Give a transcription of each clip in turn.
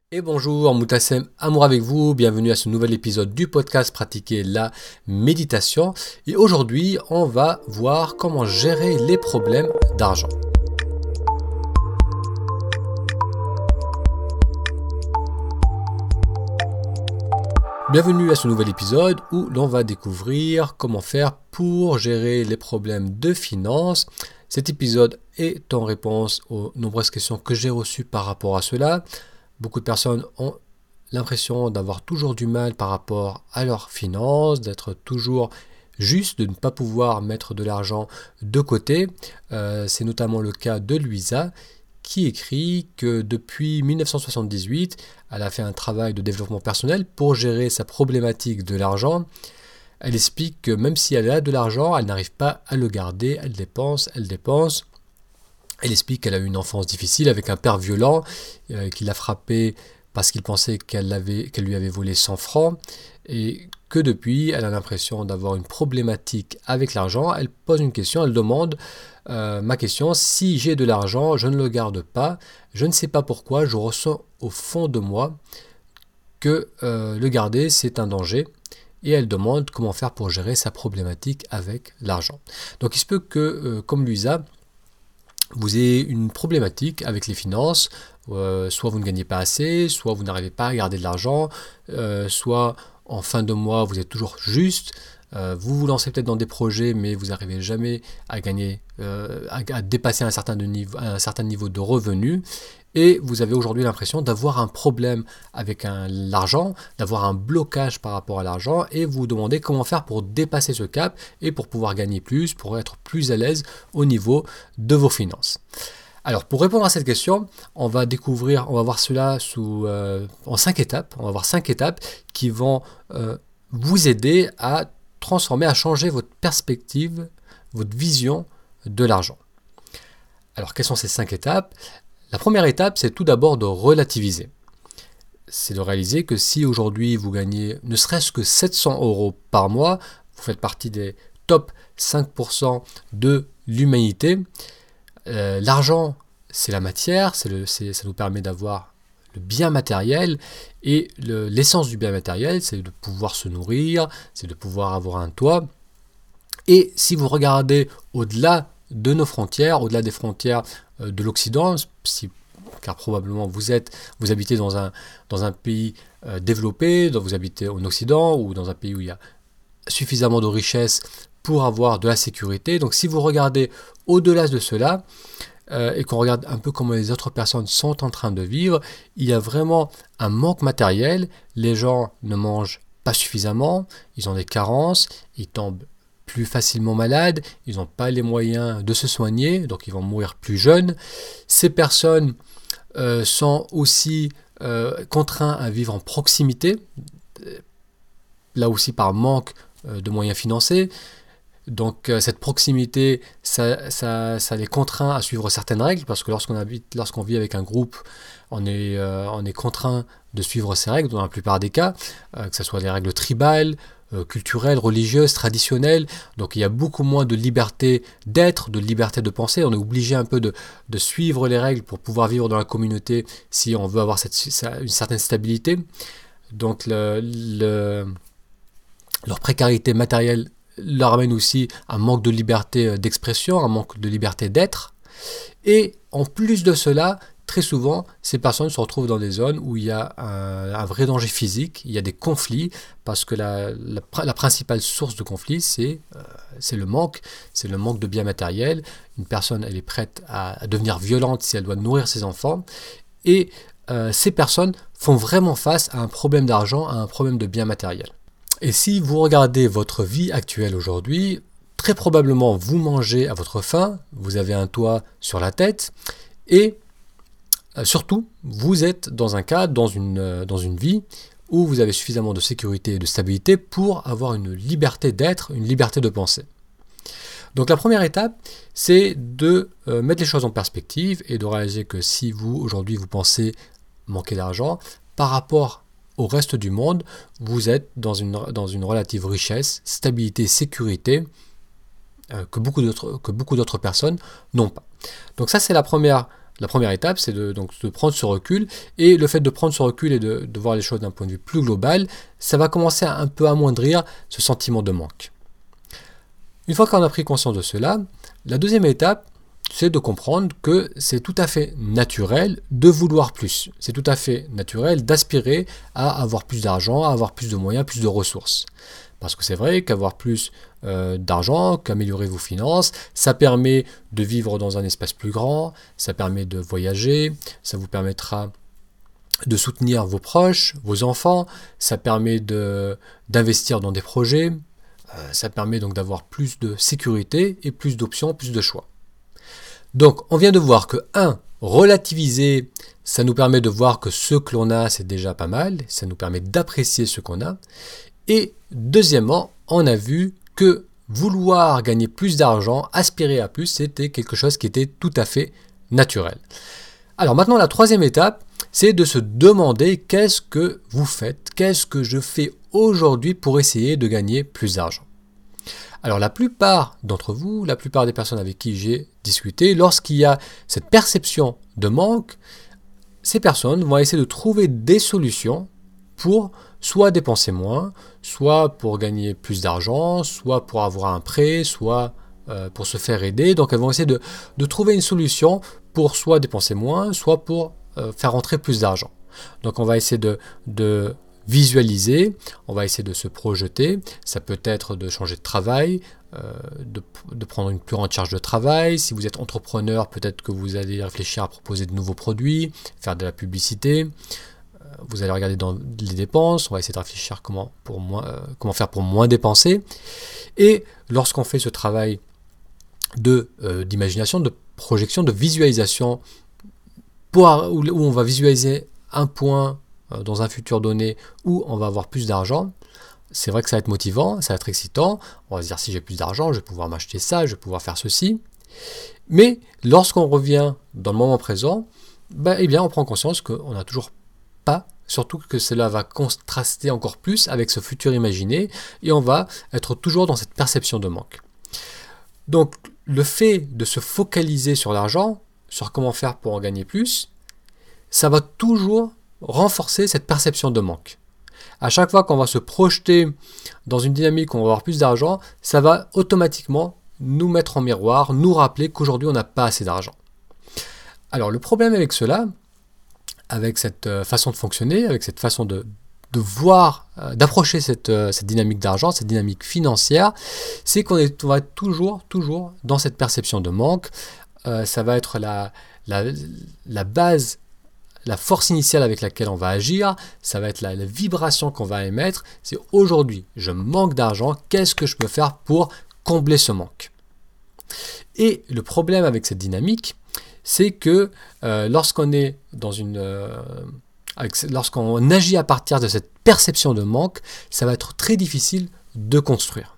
Et bonjour, Moutassem Amour avec vous, bienvenue à ce nouvel épisode du podcast Pratiquer la méditation. Et aujourd'hui, on va voir comment gérer les problèmes d'argent. Bienvenue à ce nouvel épisode où l'on va découvrir comment faire pour gérer les problèmes de finances. Cet épisode est en réponse aux nombreuses questions que j'ai reçues par rapport à cela. Beaucoup de personnes ont l'impression d'avoir toujours du mal par rapport à leurs finances, d'être toujours juste, de ne pas pouvoir mettre de l'argent de côté. C'est notamment le cas de Luisa qui écrit que depuis 1978, elle a fait un travail de développement personnel pour gérer sa problématique de l'argent. Elle explique que même si elle a de l'argent, elle n'arrive pas à le garder, elle dépense. Elle explique qu'elle a eu une enfance difficile avec un père violent qui l'a frappée parce qu'il pensait qu'elle lui avait volé 100 francs et que depuis, elle a l'impression d'avoir une problématique avec l'argent. Elle pose une question, elle demande ma question, si j'ai de l'argent, je ne le garde pas, je ne sais pas pourquoi, je ressens au fond de moi que le garder, c'est un danger. Et elle demande comment faire pour gérer sa problématique avec l'argent. Donc il se peut que, comme Luisa, vous avez une problématique avec les finances, soit vous ne gagnez pas assez, soit vous n'arrivez pas à garder de l'argent, soit en fin de mois vous êtes toujours juste, vous vous lancez peut-être dans des projets mais vous n'arrivez jamais à gagner, à dépasser un certain niveau de revenus. Et vous avez aujourd'hui l'impression d'avoir un problème avec l'argent, d'avoir un blocage par rapport à l'argent, et vous vous demandez comment faire pour dépasser ce cap et pour pouvoir gagner plus, pour être plus à l'aise au niveau de vos finances. Alors pour répondre à cette question, on va voir cela en 5 étapes. On va voir 5 étapes qui vont vous aider à transformer, à changer votre perspective, votre vision de l'argent. Alors quelles sont ces 5 étapes ? La première étape, c'est tout d'abord de relativiser. C'est de réaliser que si aujourd'hui vous gagnez ne serait-ce que 700 € par mois, vous faites partie des top 5% de l'humanité. L'argent, c'est la matière, ça nous permet d'avoir le bien matériel, et l'essence du bien matériel, c'est de pouvoir se nourrir, c'est de pouvoir avoir un toit. Et si vous regardez au-delà de nos frontières, au-delà des frontières de l'Occident, car probablement vous habitez dans un pays développé, vous habitez en Occident ou dans un pays où il y a suffisamment de richesses pour avoir de la sécurité. Donc si vous regardez au-delà de cela et qu'on regarde un peu comment les autres personnes sont en train de vivre, il y a vraiment un manque matériel. Les gens ne mangent pas suffisamment, ils ont des carences, ils tombent plus facilement malades, ils n'ont pas les moyens de se soigner, donc ils vont mourir plus jeunes. Ces personnes sont aussi contraints à vivre en proximité, là aussi par manque de moyens financiers. Donc cette proximité, ça les contraint à suivre certaines règles, parce que lorsqu'on vit avec un groupe, on est contraint de suivre ces règles dans la plupart des cas, que ce soit des règles tribales, culturelles, religieuses, traditionnelles. Donc il y a beaucoup moins de liberté d'être, de liberté de penser. On est obligé un peu de suivre les règles pour pouvoir vivre dans la communauté si on veut avoir une certaine stabilité. Donc leur précarité matérielle leur amène aussi un manque de liberté d'expression, un manque de liberté d'être. Et en plus de cela, très souvent, ces personnes se retrouvent dans des zones où il y a un vrai danger physique, il y a des conflits, parce que la principale source de conflit, c'est le manque de biens matériels. Une personne, elle est prête à devenir violente si elle doit nourrir ses enfants. Et ces personnes font vraiment face à un problème d'argent, à un problème de biens matériels. Et si vous regardez votre vie actuelle aujourd'hui, très probablement vous mangez à votre faim, vous avez un toit sur la tête, et surtout, vous êtes dans un cadre, dans une vie où vous avez suffisamment de sécurité et de stabilité pour avoir une liberté d'être, une liberté de penser. Donc la première étape, c'est de mettre les choses en perspective et de réaliser que si vous, aujourd'hui, vous pensez manquer d'argent, par rapport au reste du monde, vous êtes dans une relative richesse, stabilité, sécurité, que beaucoup d'autres personnes n'ont pas. Donc ça, c'est la première La première étape, c'est donc de prendre ce recul, et le fait de prendre ce recul et de voir les choses d'un point de vue plus global, ça va commencer à un peu amoindrir ce sentiment de manque. Une fois qu'on a pris conscience de cela, la deuxième étape, c'est de comprendre que c'est tout à fait naturel de vouloir plus. C'est tout à fait naturel d'aspirer à avoir plus d'argent, à avoir plus de moyens, plus de ressources. Parce que c'est vrai qu'avoir plus d'argent, qu'améliorer vos finances, ça permet de vivre dans un espace plus grand, ça permet de voyager, ça vous permettra de soutenir vos proches, vos enfants, ça permet d'investir dans des projets, ça permet donc d'avoir plus de sécurité et plus d'options, plus de choix. Donc on vient de voir que 1. Relativiser, ça nous permet de voir que ce que l'on a, c'est déjà pas mal, ça nous permet d'apprécier ce qu'on a. Et deuxièmement, on a vu que vouloir gagner plus d'argent, aspirer à plus, c'était quelque chose qui était tout à fait naturel. Alors maintenant, la troisième étape, c'est de se demander qu'est-ce que vous faites, qu'est-ce que je fais aujourd'hui pour essayer de gagner plus d'argent. Alors la plupart d'entre vous, la plupart des personnes avec qui j'ai discuté, lorsqu'il y a cette perception de manque, ces personnes vont essayer de trouver des solutions pour soit dépenser moins, soit pour gagner plus d'argent, soit pour avoir un prêt, soit pour se faire aider. Donc elles vont essayer de trouver une solution pour soit dépenser moins, soit pour faire rentrer plus d'argent. Donc on va essayer de visualiser, on va essayer de se projeter. Ça peut être de changer de travail, de prendre une plus grande charge de travail. Si vous êtes entrepreneur, peut-être que vous allez réfléchir à proposer de nouveaux produits, faire de la publicité. Vous allez regarder dans les dépenses, on va essayer de réfléchir comment faire pour moins dépenser. Et lorsqu'on fait ce travail d'imagination, de projection, de visualisation, où on va visualiser un point dans un futur donné où on va avoir plus d'argent, c'est vrai que ça va être motivant, ça va être excitant. On va se dire, si j'ai plus d'argent, je vais pouvoir m'acheter ça, je vais pouvoir faire ceci. Mais lorsqu'on revient dans le moment présent, eh bien, on prend conscience qu'on n'a toujours pas, surtout que cela va contraster encore plus avec ce futur imaginé, et on va être toujours dans cette perception de manque. Donc, le fait de se focaliser sur l'argent, sur comment faire pour en gagner plus, ça va toujours renforcer cette perception de manque. À chaque fois qu'on va se projeter dans une dynamique où on va avoir plus d'argent, ça va automatiquement nous mettre en miroir, nous rappeler qu'aujourd'hui on n'a pas assez d'argent. Alors le problème avec cela, avec cette façon de fonctionner, avec cette façon de voir, d'approcher cette dynamique d'argent, cette dynamique financière, c'est qu'on va être toujours dans cette perception de manque. Ça va être la base, la force initiale avec laquelle on va agir, ça va être la vibration qu'on va émettre. C'est aujourd'hui, je manque d'argent, qu'est-ce que je peux faire pour combler ce manque? Et le problème avec cette dynamique, c'est que lorsqu'on est lorsqu'on agit à partir de cette perception de manque, ça va être très difficile de construire.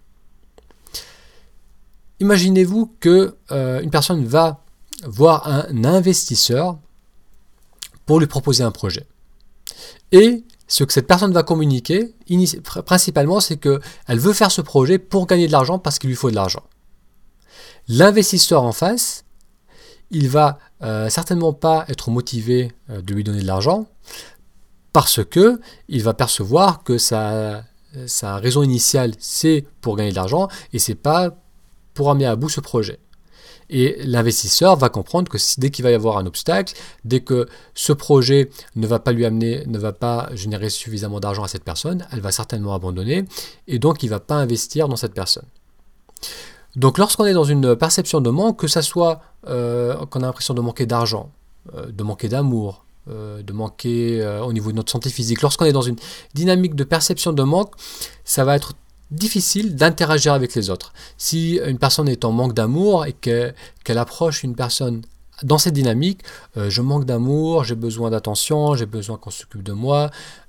Imaginez-vous que une personne va voir un investisseur pour lui proposer un projet. Et ce que cette personne va communiquer, principalement, c'est qu'elle veut faire ce projet pour gagner de l'argent parce qu'il lui faut de l'argent. L'investisseur en face, il va certainement pas être motivé de lui donner de l'argent parce que il va percevoir que sa raison initiale, c'est pour gagner de l'argent et c'est pas pour amener à bout ce projet. Et l'investisseur va comprendre que dès qu'il va y avoir un obstacle, dès que ce projet ne va pas générer suffisamment d'argent à cette personne, elle va certainement abandonner et donc il ne va pas investir dans cette personne. Donc lorsqu'on est dans une perception de manque, que ça soit qu'on a l'impression de manquer d'argent, de manquer d'amour, de manquer au niveau de notre santé physique, lorsqu'on est dans une dynamique de perception de manque, ça va être difficile d'interagir avec les autres. Si une personne est en manque d'amour et qu'elle approche une personne dans cette dynamique, je manque d'amour, j'ai besoin d'attention, j'ai besoin qu'on s'occupe de moi,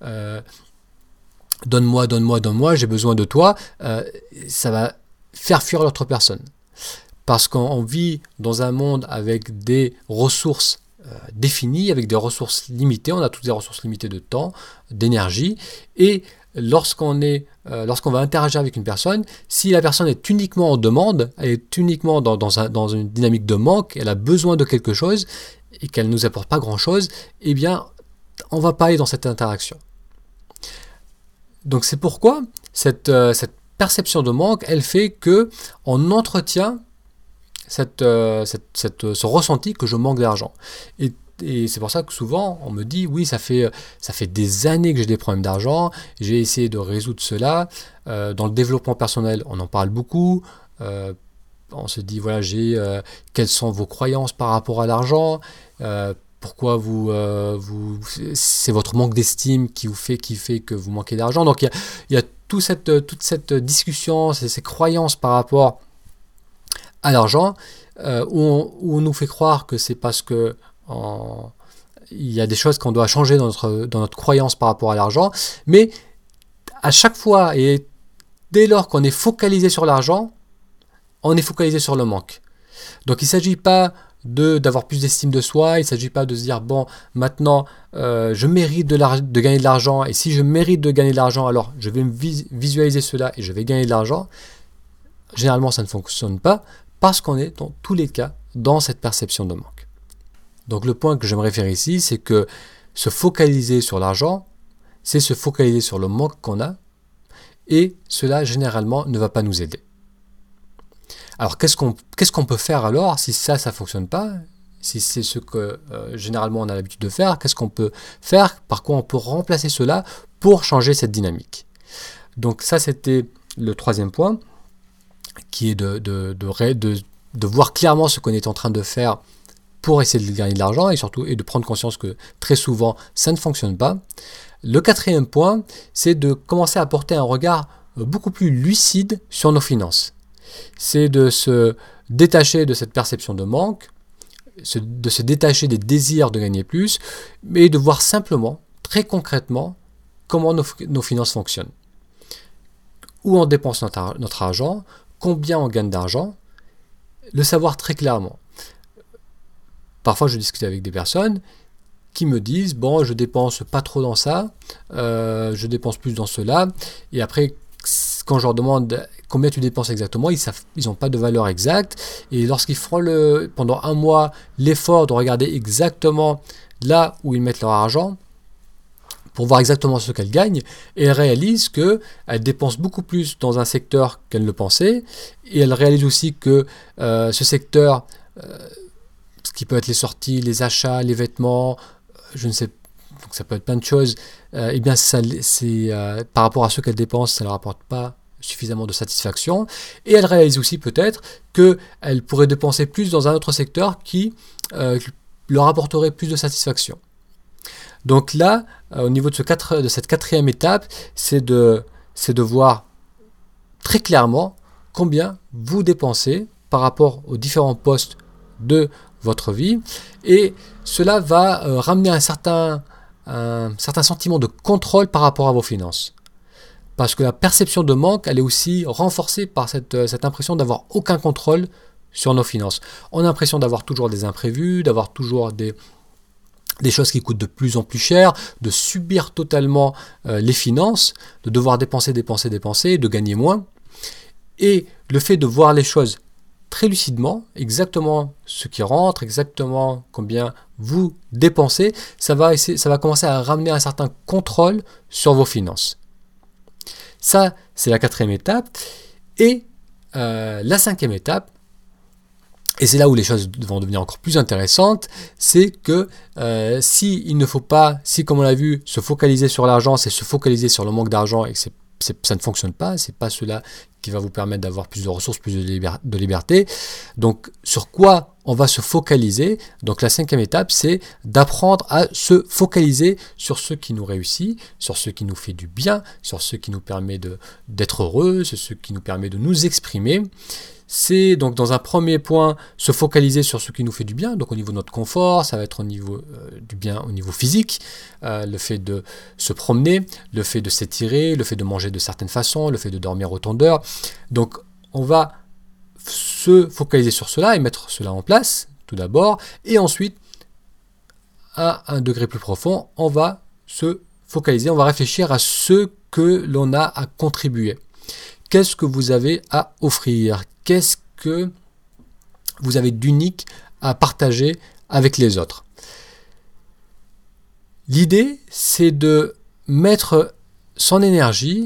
donne-moi, j'ai besoin de toi, ça va faire fuir l'autre personne. Parce qu'on vit dans un monde avec des ressources définies, avec des ressources limitées, on a toutes des ressources limitées de temps, d'énergie, et lorsqu'on va interagir avec une personne, si la personne est uniquement en demande, elle est uniquement dans une dynamique de manque, elle a besoin de quelque chose, et qu'elle ne nous apporte pas grand-chose, eh bien, on ne va pas aller dans cette interaction. Donc c'est pourquoi cette perception de manque, elle fait qu'on entretient ce ressenti que je manque d'argent. Et c'est pour ça que souvent on me dit oui, ça fait des années que j'ai des problèmes d'argent, j'ai essayé de résoudre cela. Dans le développement personnel, on en parle beaucoup. On se dit voilà, quelles sont vos croyances par rapport à l'argent, pourquoi c'est votre manque d'estime qui fait que vous manquez d'argent. Donc il y a toute cette discussion, ces croyances par rapport à l'argent, où on nous fait croire que c'est parce que il y a des choses qu'on doit changer dans notre croyance par rapport à l'argent, mais à chaque fois et dès lors qu'on est focalisé sur l'argent, on est focalisé sur le manque. Donc il ne s'agit pas d'avoir plus d'estime de soi, il ne s'agit pas de se dire bon, maintenant je mérite de gagner de l'argent, et si je mérite de gagner de l'argent, alors je vais me visualiser cela et je vais gagner de l'argent. Généralement ça ne fonctionne pas parce qu'on est dans tous les cas dans cette perception de manque. Donc le point que j'aimerais faire ici, c'est que se focaliser sur l'argent, c'est se focaliser sur le manque qu'on a, et cela généralement ne va pas nous aider. Alors qu'est-ce qu'on peut faire alors si ça ne fonctionne pas, si c'est ce que généralement on a l'habitude de faire, qu'est-ce qu'on peut faire, par quoi on peut remplacer cela pour changer cette dynamique. Donc ça c'était le troisième point, qui est de voir clairement ce qu'on est en train de faire pour essayer de gagner de l'argent et surtout de prendre conscience que très souvent ça ne fonctionne pas. Le quatrième point, c'est de commencer à porter un regard beaucoup plus lucide sur nos finances. C'est de se détacher de cette perception de manque, de se détacher des désirs de gagner plus, mais de voir simplement, très concrètement, comment nos finances fonctionnent. Où on dépense notre argent, combien on gagne d'argent, le savoir très clairement. Parfois, je discute avec des personnes qui me disent bon, je dépense pas trop dans ça, je dépense plus dans cela, et après, quand je leur demande combien tu dépenses exactement, ils n'ont pas de valeur exacte, et lorsqu'ils feront pendant un mois l'effort de regarder exactement là où ils mettent leur argent, pour voir exactement ce qu'elles gagnent, et elles réalisent qu'elles dépensent beaucoup plus dans un secteur qu'elles ne le pensaient, et elles réalisent aussi que ce secteur, ce qui peut être les sorties, les achats, les vêtements, je ne sais pas, donc ça peut être plein de choses, et bien par rapport à ce qu'elles dépensent, ça ne leur apporte pas suffisamment de satisfaction, et elles réalisent aussi peut-être qu'elles pourraient dépenser plus dans un autre secteur qui leur apporterait plus de satisfaction. Donc là, au niveau de cette quatrième étape, c'est de voir très clairement combien vous dépensez par rapport aux différents postes de votre vie, et cela va ramener un certain sentiment de contrôle par rapport à vos finances. Parce que la perception de manque, elle est aussi renforcée par cette impression d'avoir aucun contrôle sur nos finances. On a l'impression d'avoir toujours des imprévus, d'avoir toujours des choses qui coûtent de plus en plus cher, de subir totalement les finances, de devoir dépenser, de gagner moins. Et le fait de voir les choses très lucidement, exactement ce qui rentre, exactement combien vous dépensez, ça va commencer à ramener un certain contrôle sur vos finances. Ça, c'est la quatrième étape. Et la cinquième étape, et c'est là où les choses vont devenir encore plus intéressantes, c'est que si comme on l'a vu, se focaliser sur l'argent, c'est se focaliser sur le manque d'argent et que ça ne fonctionne pas, c'est pas cela qui va vous permettre d'avoir plus de ressources, plus de liberté. Donc sur quoi on va se focaliser? Donc la cinquième étape, c'est d'apprendre à se focaliser sur ce qui nous réussit, sur ce qui nous fait du bien, sur ce qui nous permet d'être heureux, sur ce qui nous permet de nous exprimer. C'est donc dans un premier point se focaliser sur ce qui nous fait du bien, donc au niveau de notre confort, ça va être au niveau du bien au niveau physique, le fait de se promener, le fait de s'étirer, le fait de manger de certaines façons, le fait de dormir autant d'heures. Donc on va se focaliser sur cela et mettre cela en place tout d'abord, et ensuite à un degré plus profond, on va se focaliser, on va réfléchir à ce que l'on a à contribuer. Qu'est-ce que vous avez à offrir? Qu'est-ce que vous avez d'unique à partager avec les autres. L'idée, c'est de mettre son énergie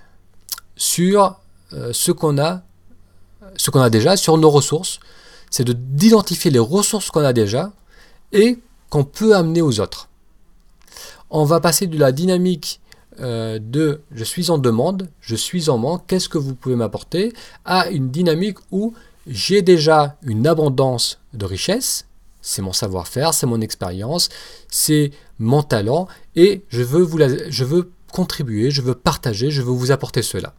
sur ce qu'on a déjà, sur nos ressources. C'est d'identifier les ressources qu'on a déjà et qu'on peut amener aux autres. On va passer de la dynamique de je suis en demande, je suis en manque, qu'est-ce que vous pouvez m'apporter, à une dynamique où j'ai déjà une abondance de richesse, c'est mon savoir-faire, c'est mon expérience, c'est mon talent, et je veux contribuer, je veux partager, je veux vous apporter cela.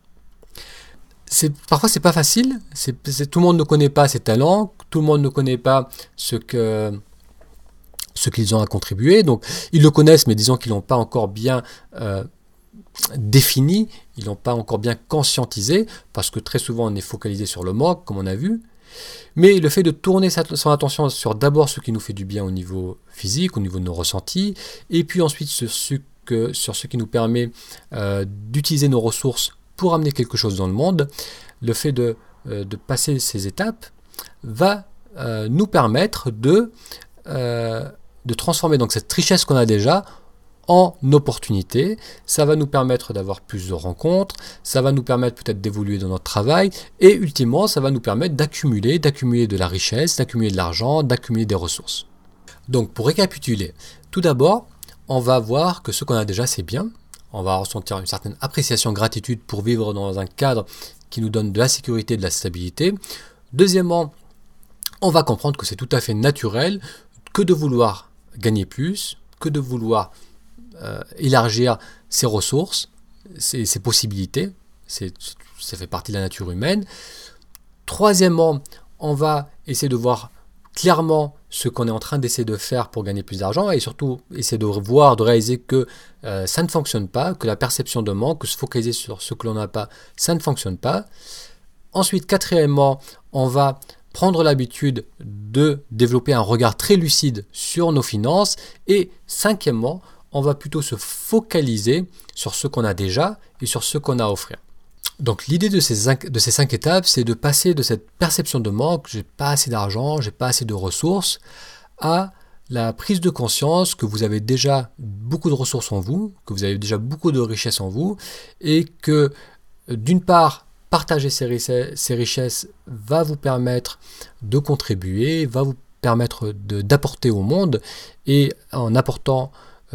Parfois c'est pas facile, tout le monde ne connaît pas ses talents, tout le monde ne connaît pas ce qu'ils ont à contribuer, donc ils le connaissent, mais disons qu'ils l'ont pas encore bien défini, ils l'ont pas encore bien conscientisé, parce que très souvent on est focalisé sur le manque, comme on a vu. Mais le fait de tourner son attention sur d'abord ce qui nous fait du bien au niveau physique, au niveau de nos ressentis, et puis ensuite sur ce qui nous permet d'utiliser nos ressources pour amener quelque chose dans le monde, le fait de passer ces étapes va nous permettre de transformer donc cette richesse qu'on a déjà en opportunité. Ça va nous permettre d'avoir plus de rencontres, ça va nous permettre peut-être d'évoluer dans notre travail, et ultimement ça va nous permettre d'accumuler de la richesse, d'accumuler de l'argent, d'accumuler des ressources. Donc pour récapituler, tout d'abord on va voir que ce qu'on a déjà c'est bien, on va ressentir une certaine appréciation, gratitude pour vivre dans un cadre qui nous donne de la sécurité, de la stabilité. Deuxièmement, on va comprendre que c'est tout à fait naturel que de vouloir gagner plus, que de vouloir élargir ses ressources, ses possibilités, ça fait partie de la nature humaine. Troisièmement, on va essayer de voir clairement ce qu'on est en train d'essayer de faire pour gagner plus d'argent, et surtout essayer de réaliser que ça ne fonctionne pas, que la perception de manque, que se focaliser sur ce que l'on n'a pas, ça ne fonctionne pas. Ensuite, quatrièmement, on va prendre l'habitude de développer un regard très lucide sur nos finances, et cinquièmement, on va plutôt se focaliser sur ce qu'on a déjà et sur ce qu'on a à offrir. Donc l'idée de ces 5 étapes, c'est de passer de cette perception de manque, j'ai pas assez d'argent, j'ai pas assez de ressources, à la prise de conscience que vous avez déjà beaucoup de ressources en vous, que vous avez déjà beaucoup de richesses en vous, et que d'une part, partager ces richesses va vous permettre de contribuer, va vous permettre d'apporter au monde, et en apportant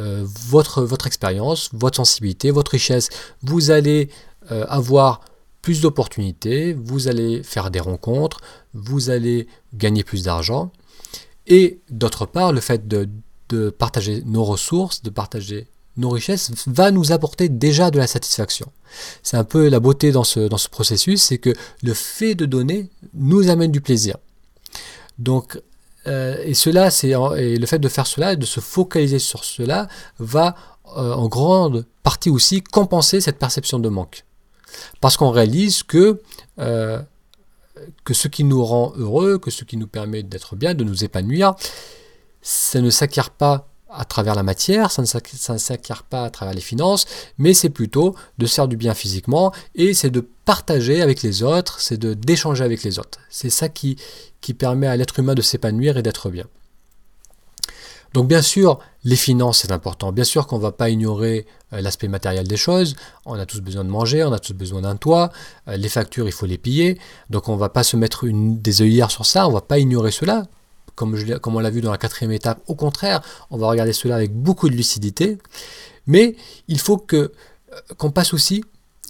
votre expérience, votre sensibilité, votre richesse, vous allez avoir plus d'opportunités, vous allez faire des rencontres, vous allez gagner plus d'argent. Et d'autre part, le fait de partager nos ressources, de partager nos richesses, va nous apporter déjà de la satisfaction. C'est un peu la beauté dans ce processus, c'est que le fait de donner nous amène du plaisir. Donc, et le fait de faire cela, de se focaliser sur cela, va en grande partie aussi compenser cette perception de manque. Parce qu'on réalise que ce qui nous rend heureux, que ce qui nous permet d'être bien, de nous épanouir, ça ne s'acquiert pas à travers la matière, ça ne s'acquiert pas à travers les finances, mais c'est plutôt de se faire du bien physiquement, et c'est de partager avec les autres, c'est d'échanger avec les autres. C'est ça qui permet à l'être humain de s'épanouir et d'être bien. Donc bien sûr, les finances c'est important. Bien sûr qu'on ne va pas ignorer l'aspect matériel des choses. On a tous besoin de manger, on a tous besoin d'un toit. Les factures, il faut les payer. Donc on ne va pas se mettre des œillères sur ça, on ne va pas ignorer cela. Comme on l'a vu dans la 4e étape, au contraire, on va regarder cela avec beaucoup de lucidité. Mais il faut qu'on passe aussi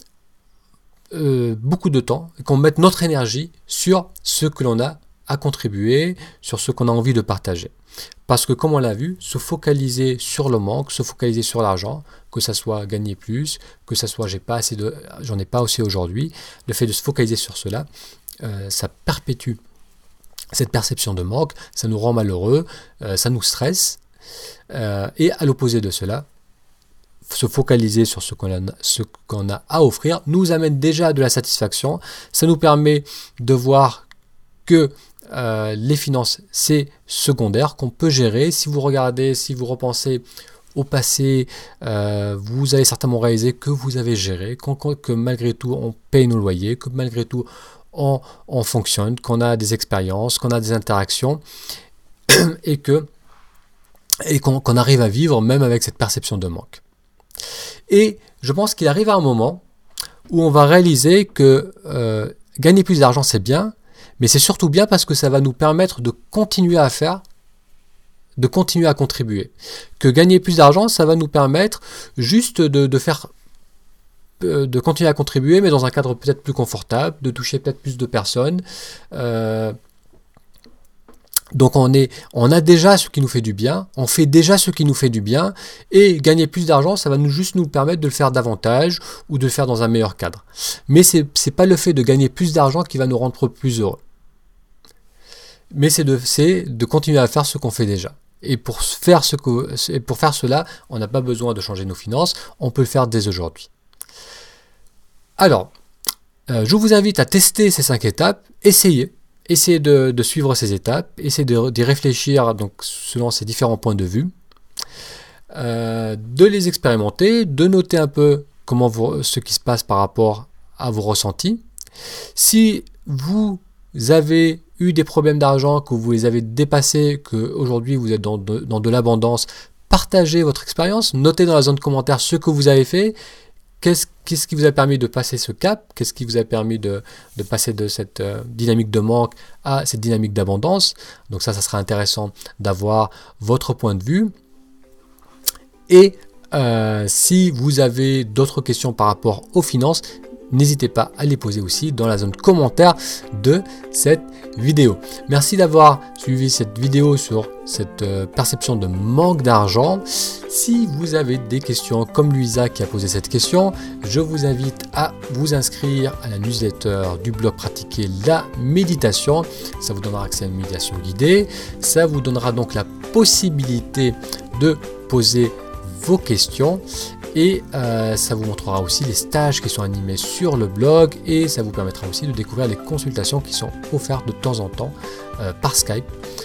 beaucoup de temps, qu'on mette notre énergie sur ce que l'on a à contribuer, sur ce qu'on a envie de partager. Parce que comme on l'a vu, se focaliser sur le manque, se focaliser sur l'argent, que ça soit gagner plus, que ça soit j'en ai pas assez aujourd'hui, le fait de se focaliser sur cela, ça perpétue cette perception de manque, ça nous rend malheureux, ça nous stresse, et à l'opposé de cela, se focaliser sur ce qu'on a à offrir nous amène déjà de la satisfaction. Ça nous permet de voir que les finances c'est secondaire, qu'on peut gérer. Si vous regardez, si vous repensez au passé, vous allez certainement réaliser que vous avez géré, que malgré tout on paye nos loyers, que malgré tout on fonctionne, qu'on a des expériences, qu'on a des interactions et qu'on arrive à vivre même avec cette perception de manque. Et je pense qu'il arrive à un moment où on va réaliser que gagner plus d'argent c'est bien, mais c'est surtout bien parce que ça va nous permettre de continuer à faire, de continuer à contribuer. Que gagner plus d'argent, ça va nous permettre juste de continuer à contribuer, mais dans un cadre peut-être plus confortable, de toucher peut-être plus de personnes. Donc on a déjà ce qui nous fait du bien, on fait déjà ce qui nous fait du bien, et gagner plus d'argent, ça va juste nous permettre de le faire davantage ou de le faire dans un meilleur cadre. Mais c'est pas le fait de gagner plus d'argent qui va nous rendre plus heureux. Mais c'est de continuer à faire ce qu'on fait déjà. Et pour faire cela, on n'a pas besoin de changer nos finances, on peut le faire dès aujourd'hui. Alors, je vous invite à tester ces 5 étapes, essayez de suivre ces étapes, essayez d'y réfléchir donc, selon ces différents points de vue, de les expérimenter, de noter un peu ce qui se passe par rapport à vos ressentis. Si vous avez eu des problèmes d'argent, que vous les avez dépassés, qu'aujourd'hui vous êtes dans de l'abondance, partagez votre expérience, notez dans la zone de commentaires ce que vous avez fait. Qu'est-ce qui vous a permis de passer ce cap? Qu'est-ce qui vous a permis de passer de cette dynamique de manque à cette dynamique d'abondance? Donc ça sera intéressant d'avoir votre point de vue. Et si vous avez d'autres questions par rapport aux finances, n'hésitez pas à les poser aussi dans la zone commentaire de cette vidéo. Merci d'avoir suivi cette vidéo sur cette perception de manque d'argent. Si vous avez des questions comme Luisa qui a posé cette question, je vous invite à vous inscrire à la newsletter du blog Pratiquer la méditation. Ça vous donnera accès à une méditation guidée. Ça vous donnera donc la possibilité de poser vos questions. Et ça vous montrera aussi les stages qui sont animés sur le blog et ça vous permettra aussi de découvrir les consultations qui sont offertes de temps en temps par Skype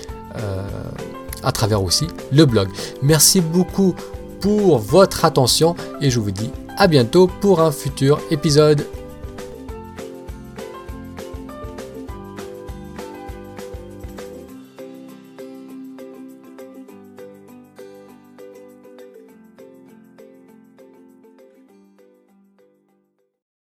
à travers aussi le blog. Merci beaucoup pour votre attention et je vous dis à bientôt pour un futur épisode.